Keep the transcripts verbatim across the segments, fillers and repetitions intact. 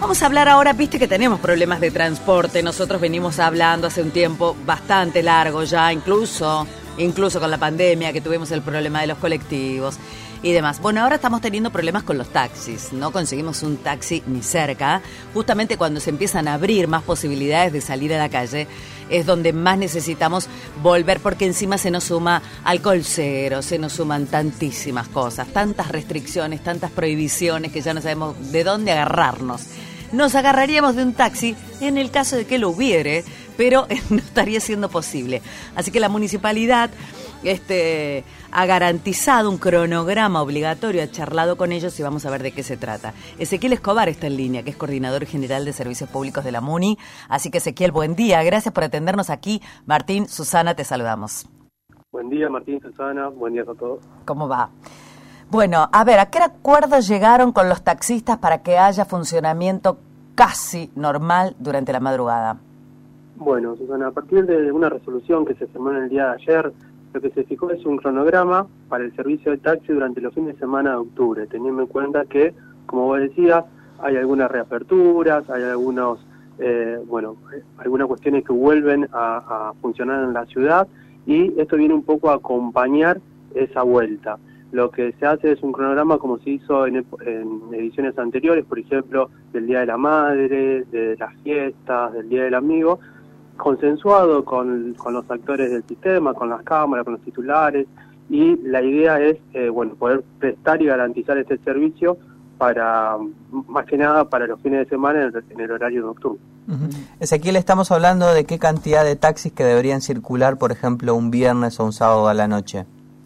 Vamos a hablar ahora, viste que tenemos problemas de transporte. Nosotros venimos hablando hace un tiempo bastante largo ya, incluso, incluso con la pandemia, que tuvimos el problema de los colectivos y demás. Bueno, ahora estamos teniendo problemas con los taxis. No conseguimos un taxi ni cerca. Justamente cuando se empiezan a abrir más posibilidades de salir a la calle, es donde más necesitamos volver, porque encima se nos suma alcohol cero, se nos suman tantísimas cosas, tantas restricciones, tantas prohibiciones que ya no sabemos de dónde agarrarnos. Nos agarraríamos de un taxi en el caso de que lo hubiere, pero no estaría siendo posible. Así que la municipalidad este, ha garantizado un cronograma obligatorio, ha charlado con ellos y vamos a ver de qué se trata. Ezequiel Escobar está en línea, que es coordinador general de servicios públicos de la MUNI. Así que Ezequiel, buen día, gracias por atendernos aquí. Martín, Susana, te saludamos. Buen día, Martín, Susana, buen día a todos. ¿Cómo va? Bueno, a ver, ¿a qué acuerdo llegaron con los taxistas para que haya funcionamiento casi normal durante la madrugada? Bueno, Susana, a partir de una resolución que se firmó en el día de ayer, lo que se fijó es un cronograma para el servicio de taxi durante los fines de semana de octubre, teniendo en cuenta que, como vos decías, hay algunas reaperturas, hay algunos, eh, bueno, algunas cuestiones que vuelven a, a funcionar en la ciudad, y esto viene un poco a acompañar esa vuelta. Lo que se hace es un cronograma como se hizo en, en ediciones anteriores, por ejemplo, del Día de la Madre, de las fiestas, del Día del Amigo, consensuado con, con los actores del sistema, con las cámaras, con los titulares, y la idea es eh, bueno, poder prestar y garantizar este servicio para, más que nada, para los fines de semana en el, en el horario nocturno. Uh-huh. Ezequiel, estamos hablando de qué cantidad de taxis que deberían circular, por ejemplo, un viernes o un sábado a la noche.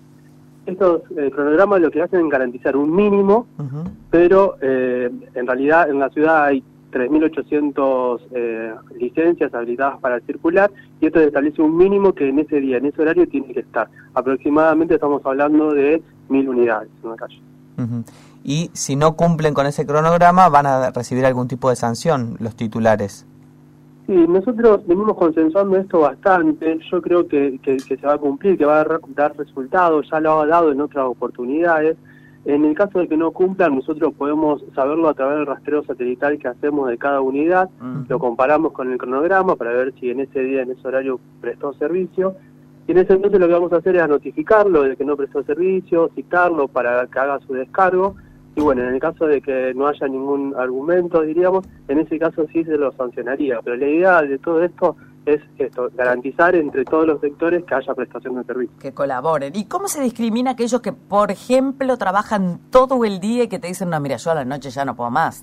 Estos eh, cronogramas lo que hacen es garantizar un mínimo, uh-huh. pero eh, en realidad en la ciudad hay tres mil ochocientas eh, licencias habilitadas para circular, y esto establece un mínimo que en ese día, en ese horario, tiene que estar. Aproximadamente estamos hablando de mil unidades en la calle. Uh-huh. Y si no cumplen con ese cronograma, ¿van a recibir algún tipo de sanción los titulares? Sí, nosotros venimos consensuando esto bastante. Yo creo que, que, que se va a cumplir, que va a dar, dar resultados, ya lo ha dado en otras oportunidades. En el caso de que no cumplan, nosotros podemos saberlo a través del rastreo satelital que hacemos de cada unidad, uh-huh. Lo comparamos con el cronograma para ver si en ese día, en ese horario, prestó servicio, y en ese entonces lo que vamos a hacer es notificarlo de que no prestó servicio, citarlo para que haga su descargo, y bueno, en el caso de que no haya ningún argumento, diríamos, en ese caso sí se lo sancionaría, pero la idea de todo esto es esto, garantizar entre todos los sectores que haya prestación de servicio. Que colaboren. ¿Y cómo se discrimina aquellos que, por ejemplo, trabajan todo el día y que te dicen, no, mira, yo a la noche ya no puedo más?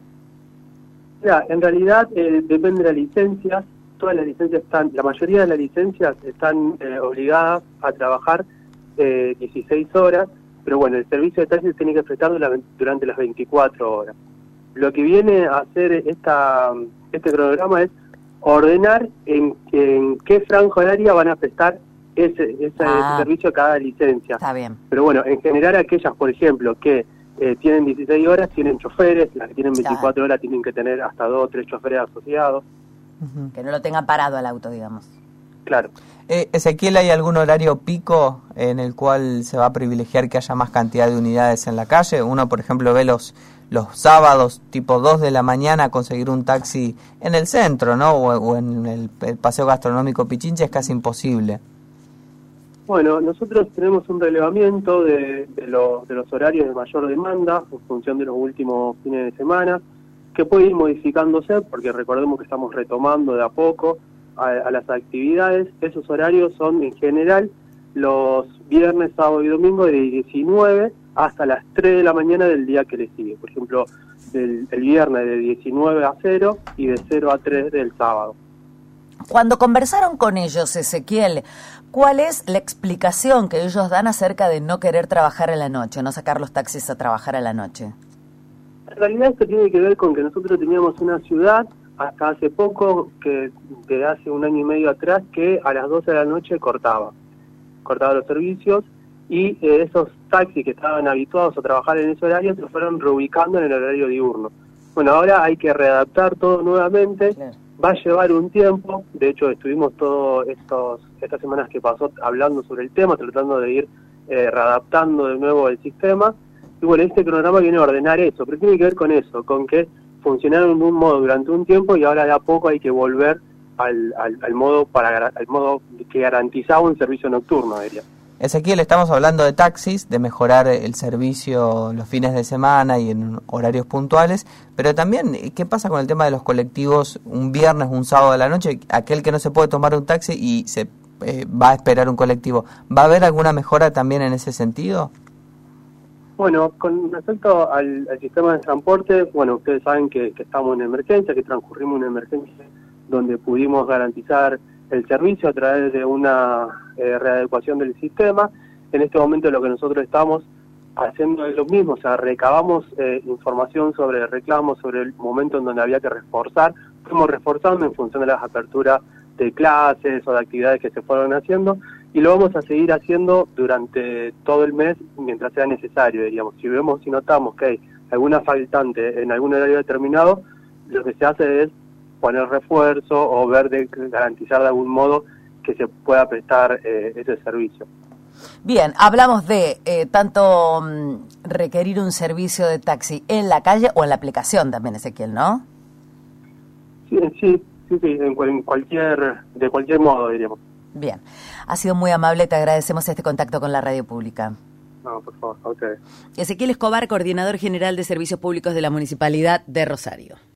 Mira, en realidad eh, depende de las licencias. Todas las licencias están, la mayoría de las licencias están eh, obligadas a trabajar eh, dieciséis horas, pero bueno, el servicio de taxi se tiene que prestar durante las veinticuatro horas. Lo que viene a hacer esta este cronograma es ordenar en, en qué franja horaria van a prestar ese, ese, ah, ese servicio a cada licencia. Está bien. Pero bueno, en general aquellas, por ejemplo, que eh, tienen dieciséis horas, tienen choferes, las que tienen veinticuatro horas tienen que tener hasta dos o tres choferes asociados. Uh-huh. Que no lo tengan parado al auto, digamos. Claro. Eh, Ezequiel, ¿hay algún horario pico en el cual se va a privilegiar que haya más cantidad de unidades en la calle? Uno, por ejemplo, ve los los sábados, tipo dos de la mañana, conseguir un taxi en el centro, ¿no? O, o en el, el paseo gastronómico Pichincha es casi imposible. Bueno, nosotros tenemos un relevamiento de, de, los, de los horarios de mayor demanda en función de los últimos fines de semana, que puede ir modificándose, porque recordemos que estamos retomando de a poco a, a las actividades. Esos horarios son, en general, los viernes, sábado y domingo de diecinueve hasta las tres de la mañana del día que le sigue. Por ejemplo, del, el viernes de diecinueve a cero y de cero a tres del sábado. Cuando conversaron con ellos, Ezequiel, ¿cuál es la explicación que ellos dan acerca de no querer trabajar a la noche, no sacar los taxis a trabajar a la noche? En realidad esto tiene que ver con que nosotros teníamos una ciudad hasta hace poco, que de hace un año y medio atrás, que a las doce de la noche cortaba, cortaba los servicios, y eh, esos taxis que estaban habituados a trabajar en ese horario se fueron reubicando en el horario diurno. Bueno, ahora hay que readaptar todo nuevamente, claro. Va a llevar un tiempo, de hecho estuvimos todas estas semanas que pasó hablando sobre el tema, tratando de ir eh, readaptando de nuevo el sistema, y bueno, este cronograma viene a ordenar eso, pero tiene que ver con eso, con que funcionaron de un modo durante un tiempo y ahora de a poco hay que volver al, al, al modo para al modo que garantizaba un servicio nocturno, diría. Ezequiel, estamos hablando de taxis, de mejorar el servicio los fines de semana y en horarios puntuales, pero también, ¿qué pasa con el tema de los colectivos un viernes, un sábado de la noche? Aquel que no se puede tomar un taxi y se eh, va a esperar un colectivo, ¿va a haber alguna mejora también en ese sentido? Bueno, con respecto al, al sistema de transporte, bueno, ustedes saben que, que estamos en emergencia, que transcurrimos una emergencia donde pudimos garantizar el servicio a través de una eh, readecuación del sistema. En este momento lo que nosotros estamos haciendo es lo mismo, o sea, recabamos eh, información sobre reclamos, sobre el momento en donde había que reforzar, fuimos reforzando en función de las aperturas de clases o de actividades que se fueron haciendo, y lo vamos a seguir haciendo durante todo el mes mientras sea necesario, diríamos. Si vemos, si notamos que hay alguna faltante en algún horario determinado, lo que se hace es poner refuerzo o ver de garantizar de algún modo que se pueda prestar eh, ese servicio. Bien, hablamos de eh, tanto um, requerir un servicio de taxi en la calle o en la aplicación también, Ezequiel, ¿no? Sí, sí, sí, sí en, en cualquier, de cualquier modo, diríamos. Bien, ha sido muy amable, te agradecemos este contacto con la radio pública. No, por favor, ok. Ezequiel Escobar, coordinador general de Servicios Públicos de la Municipalidad de Rosario.